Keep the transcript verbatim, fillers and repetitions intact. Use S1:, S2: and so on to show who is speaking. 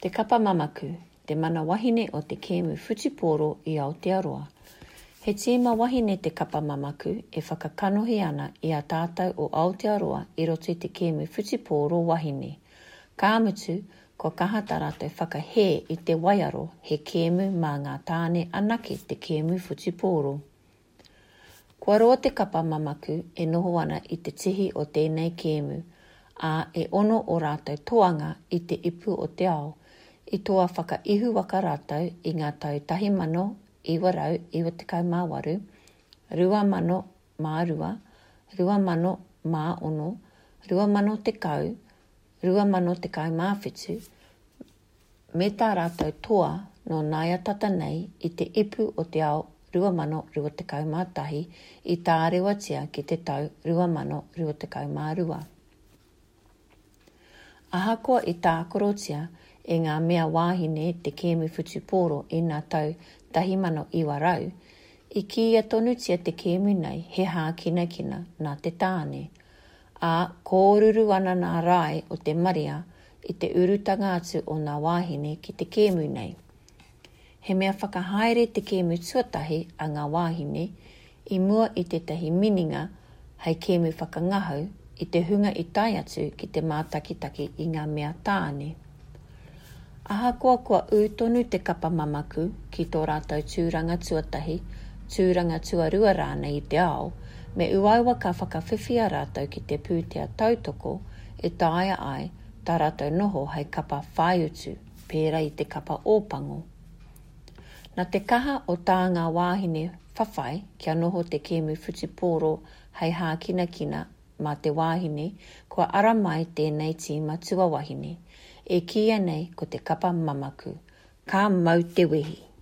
S1: Te kapa mamaku, te mana wahine o te kēmu Whutipōro i Aotearoa. He tīma wahine te kapa mamaku e whakakanohi ana i a tātou o Aotearoa i roto i te kēmu Whutipōro wahine. Ka mutu, ko kahata rātou whakahē i te waiaro he kēmu mā ngā tāne anake te kēmu Whutipōro. Kua roa te kapa mamaku e noho ana i te tihi o tēnei kēmu, a e ono o rātou toanga i te ipu o te ao, i toa whakaihu waka rātou i ngā tau tahi mano, iwa rau, iwa te kau mā waru, rua mano mā rua, rua mano mā ono, rua mano te kau, rua mano te kau mā whitu, me tā rātou toa no nāia tata nei i te ipu o te ao rua mano rua te kau mā tahi i tā rewa tia ki te tau rua mano rua te kau mā rua. Ahakoa i tā korotia e ngā mea wāhine te kēmu Whutipōro i ngā tau tahi mano iwa rau, i kia tonu tia te kēmu nei he hā kina kina nā te tāne, a kōruru ana nā rai o te maria i te urutanga atu o ngā wāhine ki te kēmu nei. He mea whakahaere te kēmu tuatahi a ngā wāhine i mua i te tahi mininga hei kēmu whakangahau i te hunga i tai atu ki te mātakitaki i ngā mea tāne. Ahakoa kua ūtonu te kapa mamaku ki tō rātou tūranga tuatahi, tūranga tuarua rānei i te ao, me uaiwa ka whakawhiwhia rātou ki te pūtea tautoko e tāia ai tā rātou noho hei kapa whaiutu, pēra i te kapa ōpango. Nā te kaha o tā ngā wāhine whawhai kia noho te kēmu Whutipōro hei hā kina kina mā te wāhine kua ara mai tēnei tīma tua wahine. E kia nei ko te kapa mamaku. Ka mau te wehi.